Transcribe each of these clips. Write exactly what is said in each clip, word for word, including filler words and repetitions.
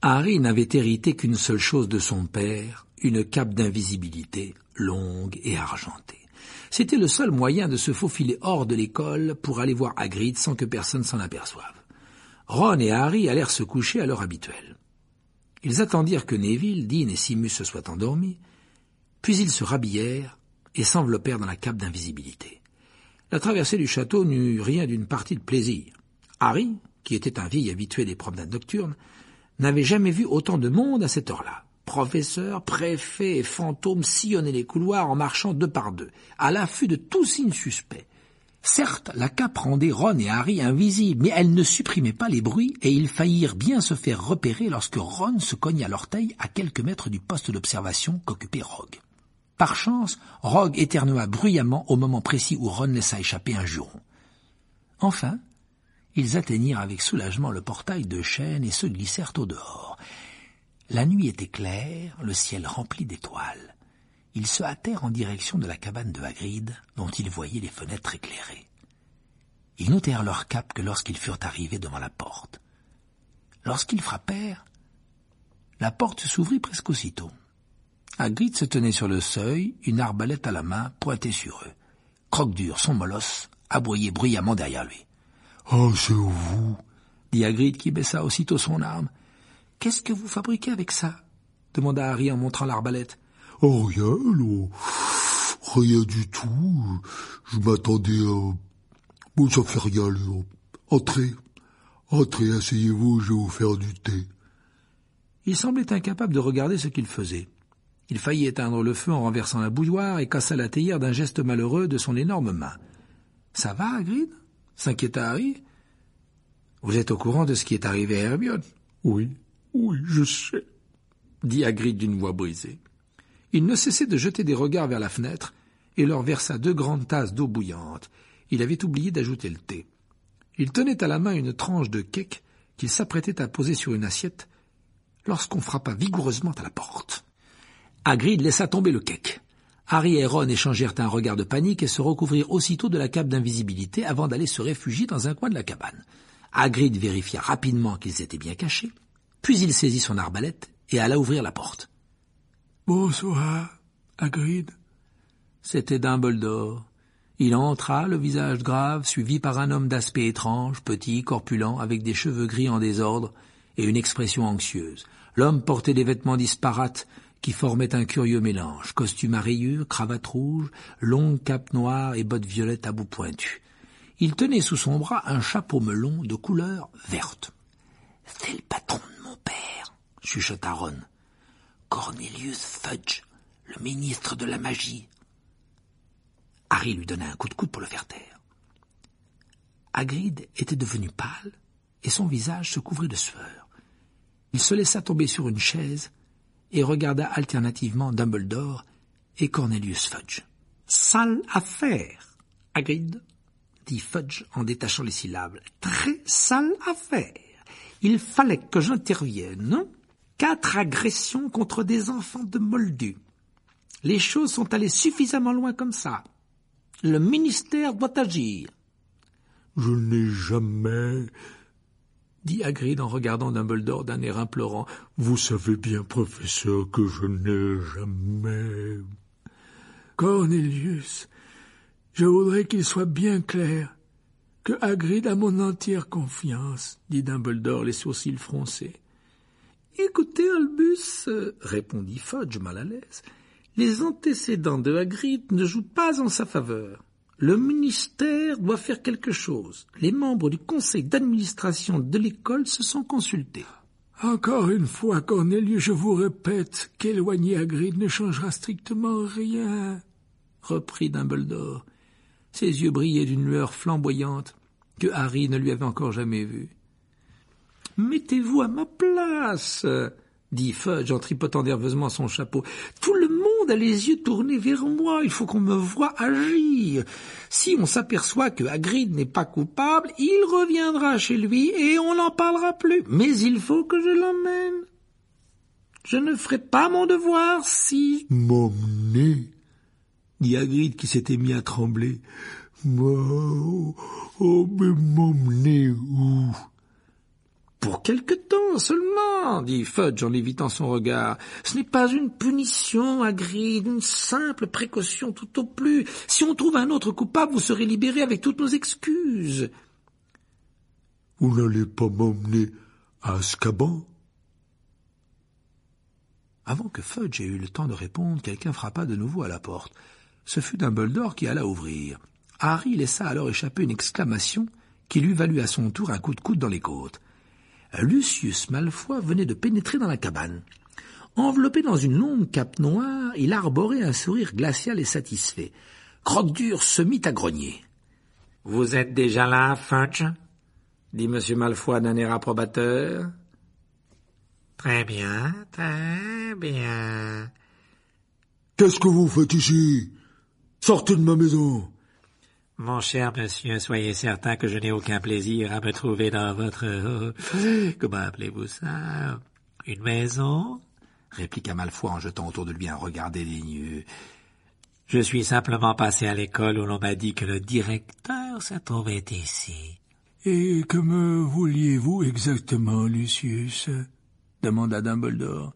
Harry n'avait hérité qu'une seule chose de son père, une cape d'invisibilité, longue et argentée. C'était le seul moyen de se faufiler hors de l'école pour aller voir Hagrid sans que personne s'en aperçoive. Ron et Harry allèrent se coucher à l'heure habituelle. Ils attendirent que Neville, Dean et Simus se soient endormis, puis ils se rhabillèrent et s'enveloppèrent dans la cape d'invisibilité. La traversée du château n'eut rien d'une partie de plaisir. Harry, qui était un vieil habitué des promenades nocturnes, n'avait jamais vu autant de monde à cette heure-là. Professeurs, préfets et fantômes sillonnaient les couloirs en marchant deux par deux, à l'affût de tout signe suspect. Certes, la cape rendait Ron et Harry invisibles, mais elle ne supprimait pas les bruits et ils faillirent bien se faire repérer lorsque Ron se cogna l'orteil à quelques mètres du poste d'observation qu'occupait Rogue. Par chance, Rogue éternua bruyamment au moment précis où Ron laissa échapper un juron. Enfin, ils atteignirent avec soulagement le portail de chêne et se glissèrent au dehors. La nuit était claire, le ciel rempli d'étoiles. Ils se hâtèrent en direction de la cabane de Hagrid, dont ils voyaient les fenêtres éclairées. Ils n'ôtèrent leur cape que lorsqu'ils furent arrivés devant la porte. Lorsqu'ils frappèrent, la porte s'ouvrit presque aussitôt. Hagrid se tenait sur le seuil, une arbalète à la main, pointée sur eux. Croque-Dur, son molosse, aboyait bruyamment derrière lui. « Ah, c'est vous » dit Hagrid qui baissa aussitôt son arme. « Qu'est-ce que vous fabriquez avec ça ?» demanda Harry en montrant l'arbalète. « Oh, rien, là. Rien du tout. Je m'attendais à... Bon, ça fait rien, là. Entrez. Entrez, asseyez-vous, je vais vous faire du thé. » Il semblait incapable de regarder ce qu'il faisait. Il faillit éteindre le feu en renversant la bouilloire et cassa la théière d'un geste malheureux de son énorme main. « Ça va, Hagrid ?» s'inquiéta Harry. « Vous êtes au courant de ce qui est arrivé à Hermione ?»« Oui, oui, je sais, » dit Hagrid d'une voix brisée. Il ne cessait de jeter des regards vers la fenêtre et leur versa deux grandes tasses d'eau bouillante. Il avait oublié d'ajouter le thé. Il tenait à la main une tranche de cake qu'il s'apprêtait à poser sur une assiette lorsqu'on frappa vigoureusement à la porte. Hagrid laissa tomber le cake. Harry et Ron échangèrent un regard de panique et se recouvrirent aussitôt de la cape d'invisibilité avant d'aller se réfugier dans un coin de la cabane. Hagrid vérifia rapidement qu'ils étaient bien cachés, puis il saisit son arbalète et alla ouvrir la porte. « Bonsoir, Hagrid. » C'était Dumbledore. Il entra, le visage grave, suivi par un homme d'aspect étrange, petit, corpulent, avec des cheveux gris en désordre et une expression anxieuse. L'homme portait des vêtements disparates qui formaient un curieux mélange, costume à rayures, cravate rouge, longue cape noire et bottes violettes à bout pointu. Il tenait sous son bras un chapeau melon de couleur verte. « C'est le patron de mon père, » chuchota Ron. « Cornelius Fudge, le ministre de la magie. » Harry lui donna un coup de coude pour le faire taire. Hagrid était devenu pâle et son visage se couvrit de sueur. Il se laissa tomber sur une chaise et regarda alternativement Dumbledore et Cornelius Fudge. « Sale affaire, Hagrid !» dit Fudge en détachant les syllabes. « Très sale affaire. Il fallait que j'intervienne, non ? Quatre agressions contre des enfants de Moldus. Les choses sont allées suffisamment loin comme ça. Le ministère doit agir. »« Je n'ai jamais... » dit Hagrid en regardant Dumbledore d'un air implorant. « Vous savez bien, professeur, que je n'ai jamais... » Cornelius, je voudrais qu'il soit bien clair que Hagrid a mon entière confiance, dit Dumbledore, les sourcils froncés. Écoutez, Albus, répondit Fudge mal à l'aise, les antécédents de Hagrid ne jouent pas en sa faveur. Le ministère doit faire quelque chose. Les membres du conseil d'administration de l'école se sont consultés. Encore une fois, Cornelius, je vous répète qu'éloigner Hagrid ne changera strictement rien, reprit Dumbledore. Ses yeux brillaient d'une lueur flamboyante que Harry ne lui avait encore jamais vue. « Mettez-vous à ma place !» dit Fudge en tripotant nerveusement son chapeau. « Tout le monde a les yeux tournés vers moi, il faut qu'on me voie agir. Si on s'aperçoit que Hagrid n'est pas coupable, il reviendra chez lui et on n'en parlera plus. Mais il faut que je l'emmène. Je ne ferai pas mon devoir si... » « M'emmener ?» dit Hagrid qui s'était mis à trembler. « Oh, oh, mais m'emmener où ?» Pour quelque temps seulement, dit Fudge en évitant son regard. Ce n'est pas une punition, Hagrid, une simple précaution tout au plus. Si on trouve un autre coupable, vous serez libéré avec toutes nos excuses. Vous n'allez pas m'emmener à Azkaban? Avant que Fudge ait eu le temps de répondre, quelqu'un frappa de nouveau à la porte. Ce fut Dumbledore qui alla ouvrir. Harry laissa alors échapper une exclamation qui lui valut à son tour un coup de coude dans les côtes. Lucius Malfoy venait de pénétrer dans la cabane. Enveloppé dans une longue cape noire, il arborait un sourire glacial et satisfait. Croque-Dur se mit à grogner. « Vous êtes déjà là, Fudge ?» dit M. Malfoy d'un air approbateur. « Très bien, très bien. »« Qu'est-ce que vous faites ici? Sortez de ma maison !»« Mon cher monsieur, soyez certain que je n'ai aucun plaisir à me trouver dans votre... Euh, comment appelez-vous ça? Une maison ?» répliqua Malfoy en jetant autour de lui un regard dédaigneux. « Je suis simplement passé à l'école où l'on m'a dit que le directeur se trouvait ici. »« Et que me vouliez-vous exactement, Lucius ?» demanda Dumbledore.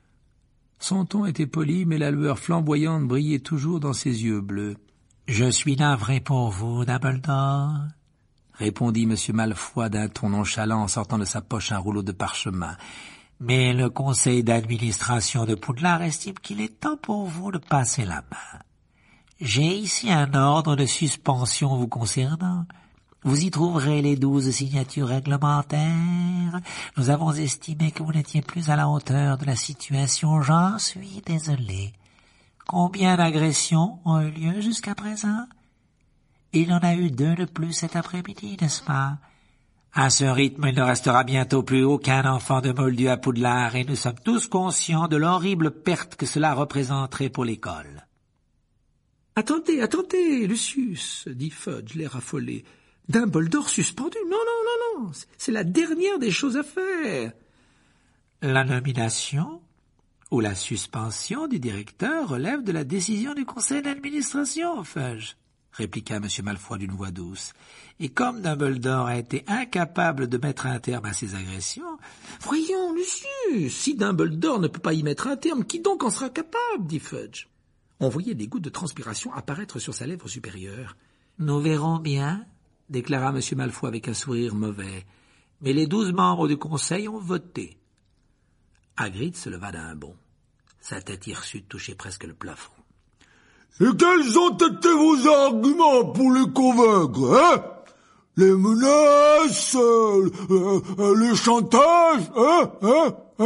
Son ton était poli, mais la lueur flamboyante brillait toujours dans ses yeux bleus. « Je suis navré pour vous, Dumbledore, » répondit M. Malfoy d'un ton nonchalant en sortant de sa poche un rouleau de parchemin. « mais le conseil d'administration de Poudlard estime qu'il est temps pour vous de passer la main. J'ai ici un ordre de suspension vous concernant. Vous y trouverez les douze signatures réglementaires. Nous avons estimé que vous n'étiez plus à la hauteur de la situation. J'en suis désolé. Combien d'agressions ont eu lieu jusqu'à présent? Il y en a eu deux de plus cet après-midi, n'est-ce pas? À ce rythme, il ne restera bientôt plus aucun enfant de Moldu à Poudlard, et nous sommes tous conscients de l'horrible perte que cela représenterait pour l'école. « Attendez, attendez, Lucius, dit Fudge, l'air affolé. Dumbledore suspendu? Non, non, non, non, c'est la dernière des choses à faire. »« La nomination ou la suspension du directeur relève de la décision du conseil d'administration, Fudge, » répliqua M. Malfoy d'une voix douce. Et comme Dumbledore a été incapable de mettre un terme à ces agressions... « Voyons, Lucius, si Dumbledore ne peut pas y mettre un terme, qui donc en sera capable, dit Fudge. On voyait des gouttes de transpiration apparaître sur sa lèvre supérieure. « Nous verrons bien, » déclara M. Malfoy avec un sourire mauvais. « Mais les douze membres du conseil ont voté. » Hagrid se leva d'un bond. Sa tête hirsute touchait presque le plafond. « Et quels ont été vos arguments pour les convaincre, hein? Les menaces, euh, euh, le chantage, hein, hein, hein ?»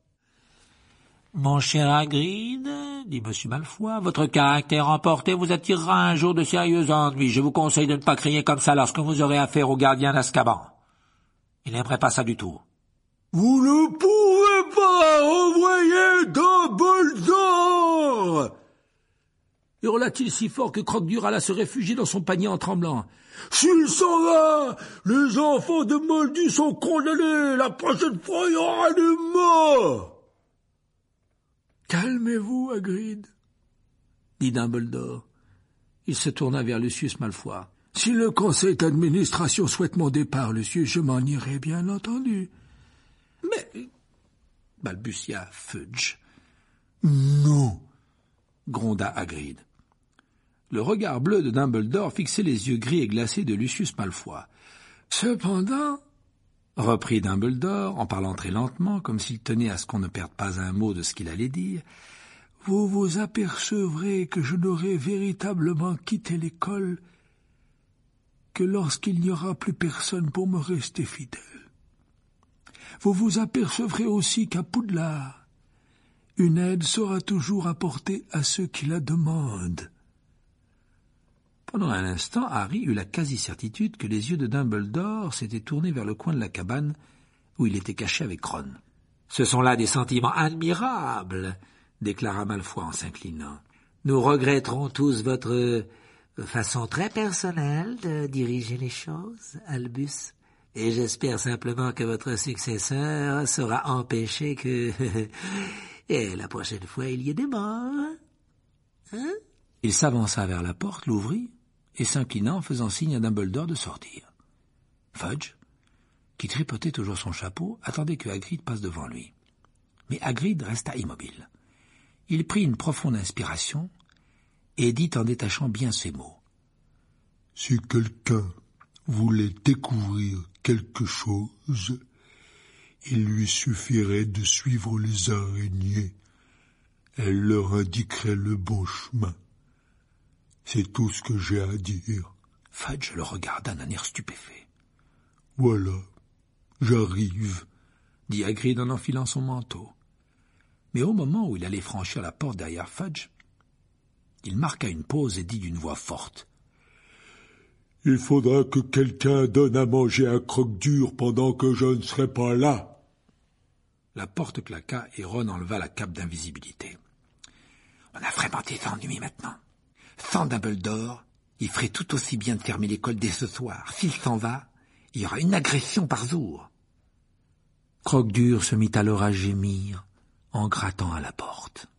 Mon cher Hagrid, dit M. Malfoy, votre caractère emporté vous attirera un jour de sérieux ennuis. Je vous conseille de ne pas crier comme ça lorsque vous aurez affaire au gardien d'Azkaban. Il n'aimerait pas ça du tout. Vous ne pouvez pas envoyer Dumbledore! Hurla-t-il si fort que Croque-Dur alla se réfugier dans son panier en tremblant. S'il s'en va, les enfants de Moldu sont condamnés. La prochaine fois, il y aura des morts. Calmez-vous, Hagrid, dit Dumbledore. Il se tourna vers Lucius Malfoy. Si le conseil d'administration souhaite mon départ, Lucius, je m'en irai, bien entendu. Mais, balbutia Fudge. Non, gronda Hagrid. Le regard bleu de Dumbledore fixait les yeux gris et glacés de Lucius Malfoy. Cependant, reprit Dumbledore, en parlant très lentement, comme s'il tenait à ce qu'on ne perde pas un mot de ce qu'il allait dire, vous vous apercevrez que je n'aurai véritablement quitté l'école que lorsqu'il n'y aura plus personne pour me rester fidèle. Vous vous apercevrez aussi qu'à Poudlard, une aide sera toujours apportée à ceux qui la demandent. Pendant un instant, Harry eut la quasi-certitude que les yeux de Dumbledore s'étaient tournés vers le coin de la cabane où il était caché avec Ron. « Ce sont là des sentiments admirables, » déclara Malfoy en s'inclinant. « Nous regretterons tous votre façon très personnelle de diriger les choses, Albus, et j'espère simplement que votre successeur saura empêcher que... et la prochaine fois, il y ait des morts. Hein ?» Il s'avança vers la porte, l'ouvrit, et s'inclina en faisant signe à Dumbledore de sortir. Fudge, qui tripotait toujours son chapeau, attendait que Hagrid passe devant lui. Mais Hagrid resta immobile. Il prit une profonde inspiration et dit en détachant bien ses mots. « Si quelqu'un voulait découvrir quelque chose, il lui suffirait de suivre les araignées. Elles leur indiqueraient le bon chemin. C'est tout ce que j'ai à dire. » Fudge le regarda d'un air stupéfait. « Voilà, j'arrive, » dit Hagrid en enfilant son manteau. Mais au moment où il allait franchir la porte derrière Fudge, il marqua une pause et dit d'une voix forte. « Il faudra que quelqu'un donne à manger à Croque-Dur pendant que je ne serai pas là. » La porte claqua et Ron enleva la cape d'invisibilité. « On a vraiment des ennuis maintenant. Sans Dumbledore, il ferait tout aussi bien de fermer l'école dès ce soir. S'il s'en va, il y aura une agression par jour. » Croque-Dur se mit alors à gémir en grattant à la porte.